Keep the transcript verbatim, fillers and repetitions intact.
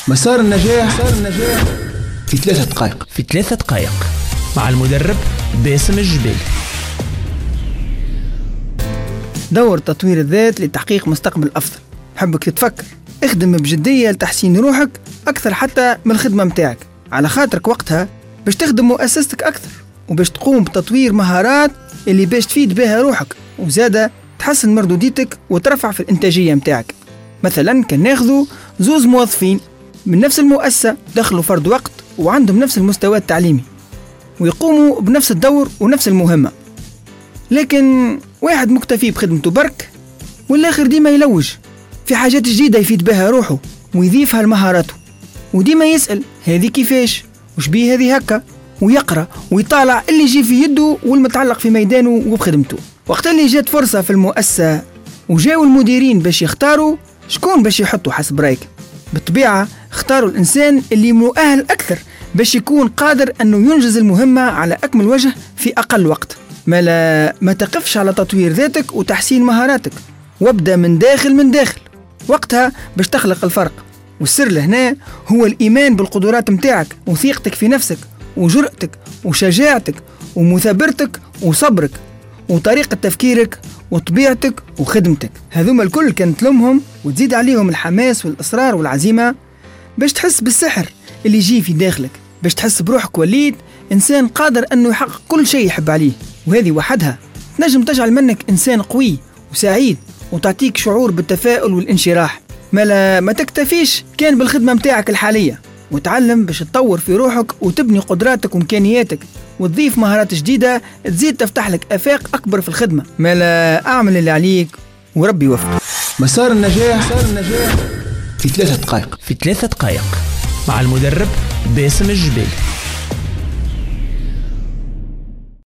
مسار النجاح في ثلاثة دقائق. في ثلاثة دقائق مع المدرب باسم الجبيل. دور تطوير الذات لتحقيق مستقبل أفضل. حبك تتفكر، اخدم بجدية لتحسين روحك أكثر حتى من الخدمة متاعك، على خاطرك وقتها باش تخدم مؤسستك أكثر، وباش تقوم بتطوير مهارات اللي باش تفيد بها روحك، وزادة تحسن مردوديتك وترفع في الإنتاجية متاعك. مثلا كان ناخذوا زوز موظفين من نفس المؤسسة، دخلوا فرد وقت وعندهم نفس المستوى التعليمي ويقوموا بنفس الدور ونفس المهمة، لكن واحد مكتفي بخدمته برك والآخر ديما يلوج في حاجات جديدة يفيد بها روحه ويضيفها لمهاراته، وديما يسأل هذه كيفاش، وش بيه هذه هكا، ويقرأ ويطالع اللي يجي في يده والمتعلق في ميدانه وبخدمته. وقت اللي جات فرصة في المؤسسة وجاوا المديرين باش يختاروا شكون باش يحطوا حسب رايك، بالطبيعة اختاروا الإنسان اللي مؤهل أكثر باش يكون قادر أنه ينجز المهمة على أكمل وجه في أقل وقت. ما لا ما تقفش على تطوير ذاتك وتحسين مهاراتك، وابدأ من داخل من داخل، وقتها باش تخلق الفرق. والسر لهنا هو الإيمان بالقدرات متاعك وثقتك في نفسك وجرأتك وشجاعتك ومثابرتك وصبرك وطريقة تفكيرك وطبيعتك وخدمتك. هذوما الكل كانت لهم وتزيد عليهم الحماس والإصرار والعزيمة باش تحس بالسحر اللي يجي في داخلك، باش تحس بروحك وليد إنسان قادر أنه يحقق كل شيء يحب عليه. وهذه وحدها تنجم تجعل منك إنسان قوي وسعيد وتعطيك شعور بالتفاؤل والانشراح. ما لا ما تكتفيش كان بالخدمة متاعك الحالية، وتعلم باش تطور في روحك وتبني قدراتك وإمكانياتك وتضيف مهارات جديدة تزيد تفتح لك آفاق أكبر في الخدمة. ما لا أعمل اللي عليك وربي يوفقك. مسار النجاح في ثلاثة دقائق. في ثلاثة دقائق مع المدرب باسم الجبيل.